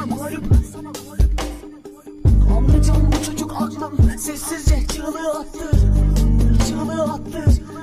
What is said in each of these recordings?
sana malum. Anlayacağım bu çocuk aklım sessizce çığlığı attı. Çığlığı attı.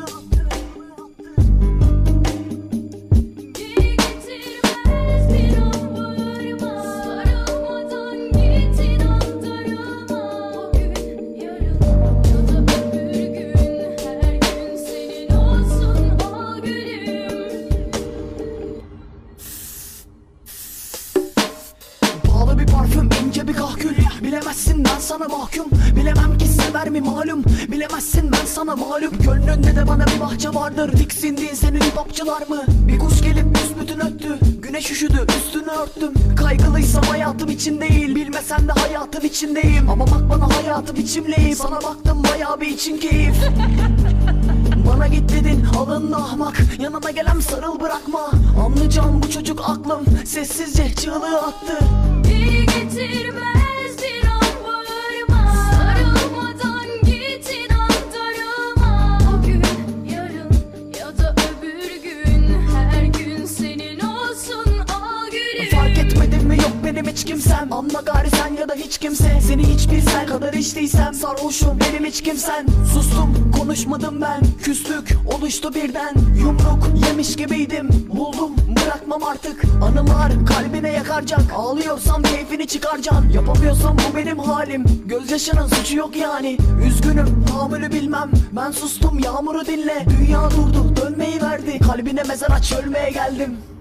Pahalı bir parfüm, ince bir kahkül. Bilemezsin ben sana mahkum. Bilemem ki sever mi malum. Bilemezsin ben sana malum. Gönlünde de bana bir bahçe vardır. Tiksindiğin senin hipopçular mı? Bir kuş gelip büsbütün öttü. Güneş üşüdü üstünü örttüm. Kaygılıysam hayatım için değil. Bilmesen de hayatın içindeyim. Ama bak bana hayatı biçimleyip sana baktım bayağı bir için keyif. Bana git dedin alındı ahmak. Yanıma gelen sarıl bırakma. Anlayacağım bu çocuk aklım sessizce çığlığı attı. Geri getirmez bir an bağırma. Sarılmadan git inan darılma. O gün yarın ya da öbür gün. Her gün senin olsun al gülüm. Fark etmedin mi yok benim hiç kimsem. Anla gari sen ya da hiç kimse. Seni hiç bilsen kadar içtiysem. Sarhoşum benim hiç kimsen. Sustum konuşmadım ben. Küslük oluştu birden. Yumruk yemiş gibiydim. Buldum bırakmam artık. Anılar kalbine yakaracak. Ağlıyorsam keyfini çıkaracaksın. Yapamıyorsam bu benim halim. Gözyaşının suçu yok yani. Üzgünüm tahammülü bilmem. Ben sustum yağmuru dinle. Dünya durdu dönmeyi verdi. Kalbine mezar aç ölmeye geldim.